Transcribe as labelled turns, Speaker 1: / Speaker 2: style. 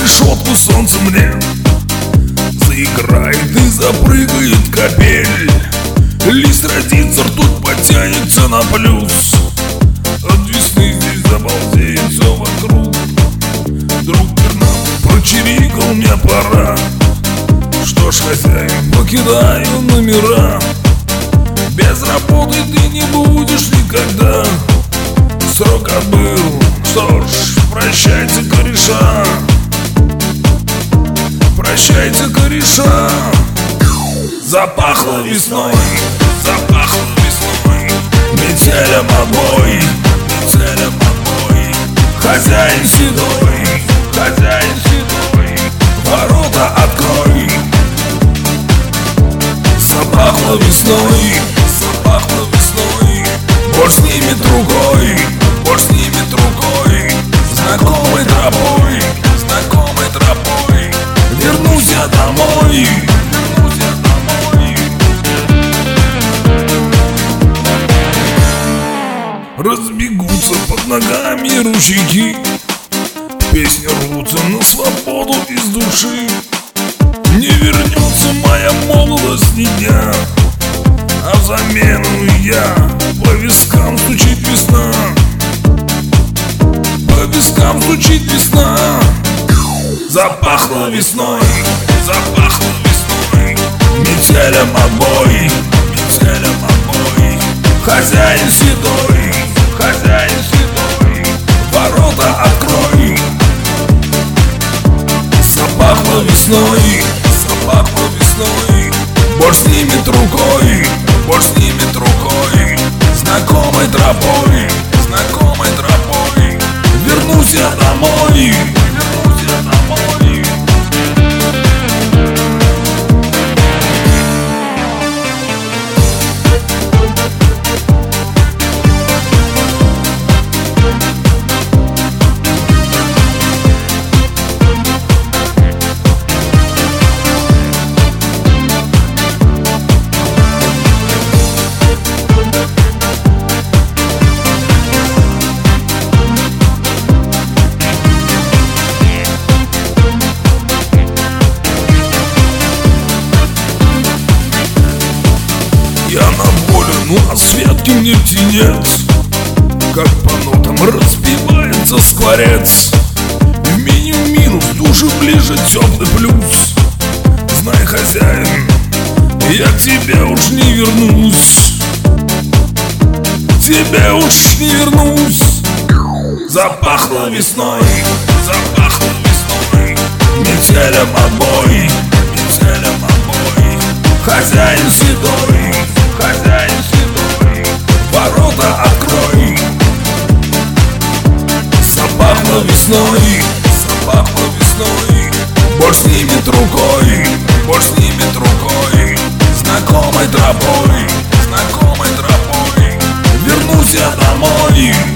Speaker 1: решетку солнца мне заиграет и запрыгает капель. Лист родится, ртуть потянется на плюс. От весны здесь забалдеет все вокруг. Друг пернатый прочирикал, мне пора. Что ж, хозяин, покидаю номера. Без работы ты не будешь никогда. Срок отбыл, что ж, прощайте, кореша. Прощайте, кореша. Запахло весной, запахло весной, метелем обой, метелем обой. Хозяин седой, хозяин седой, ворота открой. Запахло весной, запахло весной. Борщ снимет рукой, борщ снимет рукой. Знакомой тропой, знакомой тропой. Вернусь я домой, вернусь я домой. Разбегутся под ногами ручейки. Песни рвутся на свободу из души. Не вернется моя молодость ни дня, а взамену я по вискам стучит весна. По вискам стучит весна. Запахло весной, запахло весной, метелем обой, метелем обой. Хозяин седой, хозяин седой, ворота открой. Запахло весной, запахло весной. Борщ снимет рукой, борщ снимет рукой. Знакомой тропой, знакомой тропой. Вернусь я домой, вернусь я домой. Я на воле, ну а Светки мне птенец. Как по нотам разбивается скворец. В меню минус, душе ближе теплый плюс. Знай, хозяин, я к тебе уж не вернусь. К тебе уж не вернусь. Запахло весной, запахло весной, метелем обой, метелем обой. Хозяин седой, хозяин седой, ворота открой. Запахло весной, запахло весной. Борщ снимет рукой, борщ снимет рукой. Знакомой тропой, знакомой тропой. Вернусь я домой.